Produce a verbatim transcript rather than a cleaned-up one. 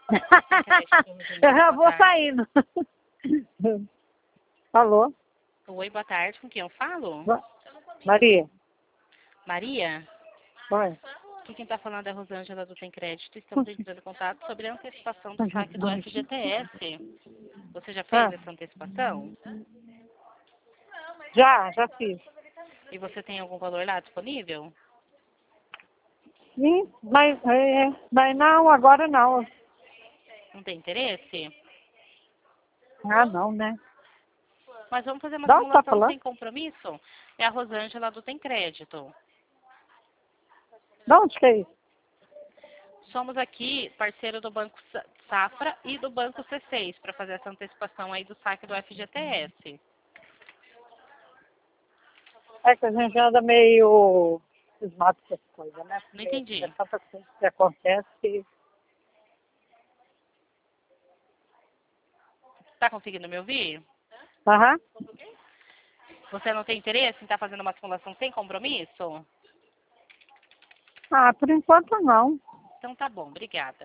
Eu já vou saindo. Alô? Oi, boa tarde. Com quem eu falo? Maria. Maria? Oi. Aqui quem está falando é a Rosângela do Tem Crédito. Estamos entrando em contato sobre a antecipação do saque do F G T S. Você já fez Ah, essa antecipação? já, já fiz. E você tem algum valor lá disponível? Sim, mas, é, mas não, agora não. Não tem interesse? Ah, não, né? Mas vamos fazer uma Dá onde tá simulação falando? sem compromisso? É a Rosângela do Tem Crédito. Da onde que é isso? Somos aqui parceiro do Banco Sa- Safra e do Banco C seis para fazer essa antecipação aí do saque do F G T S. É que a gente anda meio cismado com essas coisas, né? Não Porque entendi. é tanta coisa que acontece que... Está conseguindo me ouvir? Aham. Você não tem interesse em estar fazendo uma simulação sem compromisso? Ah, por enquanto não. Então tá bom, obrigada.